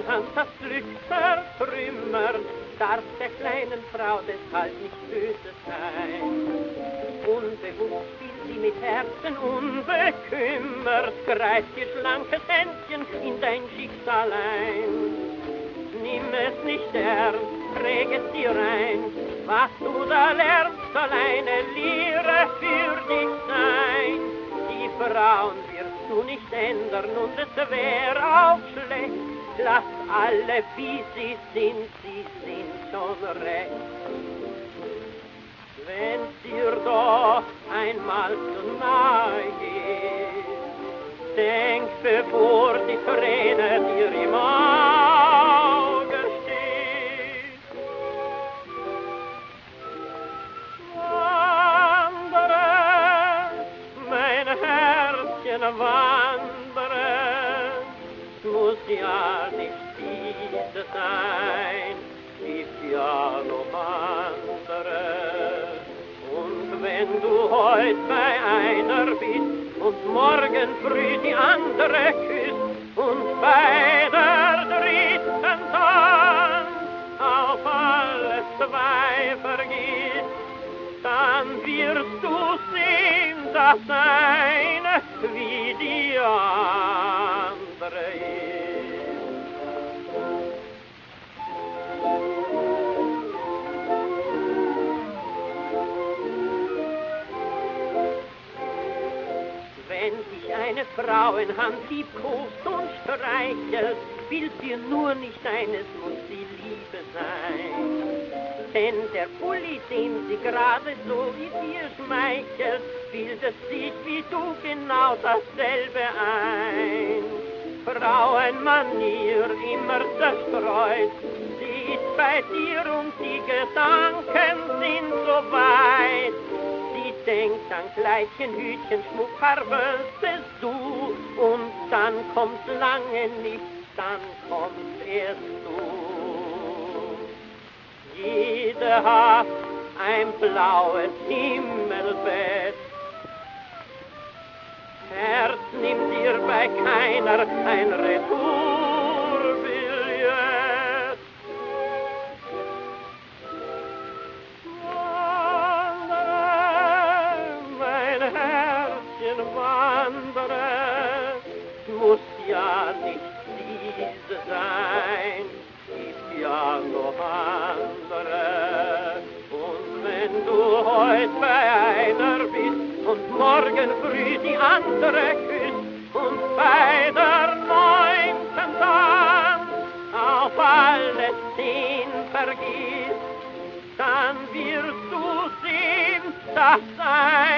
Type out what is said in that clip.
Hand das Glück vertrümmert, darf der kleinen Frau deshalb nicht böse sein. Unbewusst spielt sie mit Herzen unbekümmert, greift ihr schlankes Händchen in dein Schicksal ein. Nimm es nicht ernst, träg es dir ein, was du da lernst, soll eine Lehre für dich sein. Die Frauen wirst du nicht ändern und es wär auch schlecht, lass alle wie sie sind schon recht. Wenn's dir doch einmal zu nahe geht, denk, bevor die Träne dir im Auge steht. Wandere, mein Herzchen, wandere, muss ja nicht diese sein, gibt ja noch andere. Und wenn du heut bei einer bist und morgen früh die andere küsst und bei der dritten dann auf alle zwei vergisst, dann wirst du sehen, dass eine wie die andere ist. Wenn dich eine Frauenhand liebkost und streichelt, will dir nur nicht eines, muss die Liebe sein. Denn der Pulli, den sie gerade so wie dir schmeichelt, bildet sich wie du genau dasselbe ein. Frauenmanier immer zerstreut, sie ist bei dir und die Gedanken sind so weit. Sie denkt an Kleidchen, Hütchen, Schmuck, Haarbürste, du, und dann kommt's lange nicht, dann kommst erst du. Jede hat ein blaues Himmelbett, Herz nimmt dir bei keiner ein Retourbillett. Wandere, muss ja nicht diese sein, gibt ja noch andere. Und wenn du heut bei einer bist und morgen früh die andere küsst und bei der neunten dann auf alle 10 vergisst, dann wirst du sehen, dass ein